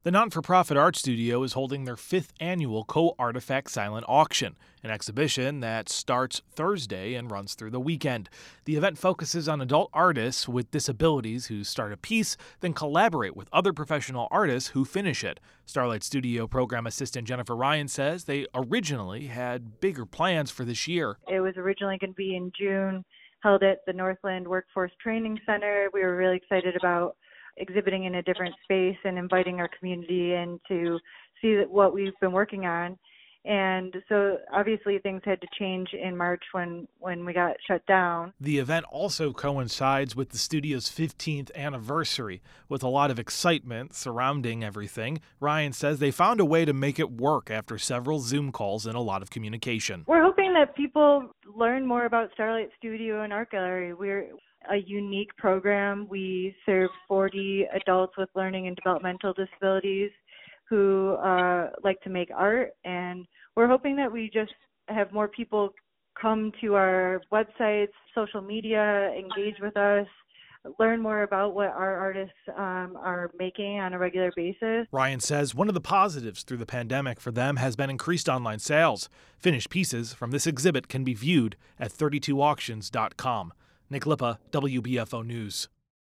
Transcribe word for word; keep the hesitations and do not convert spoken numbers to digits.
The not-for-profit art studio is holding their fifth annual Co-Artifact Silent Auction, an exhibition that starts Thursday and runs through the weekend. The event focuses on adult artists with disabilities who start a piece, then collaborate with other professional artists who finish it. Starlight Studio program assistant Jennifer Ryan says they originally had bigger plans for this year. It was originally going to be in June, held at the Northland Workforce Training Center. We were really excited about exhibiting in a different space and inviting our community in to see what we've been working on. And so obviously things had to change in March when, when we got shut down. The event also coincides with the studio's fifteenth anniversary. With a lot of excitement surrounding everything, Ryan says they found a way to make it work after several Zoom calls and a lot of communication. We're hoping that people learn more about Starlight Studio and Art Gallery. We're a unique program. We serve forty adults with learning and developmental disabilities who uh, like to make art, and we're hoping that we just have more people come to our websites, social media, engage with us, learn more about what our artists um, are making on a regular basis. Ryan says one of the positives through the pandemic for them has been increased online sales. Finished pieces from this exhibit can be viewed at thirty-two auctions dot com. Nick Lippa, W B F O News.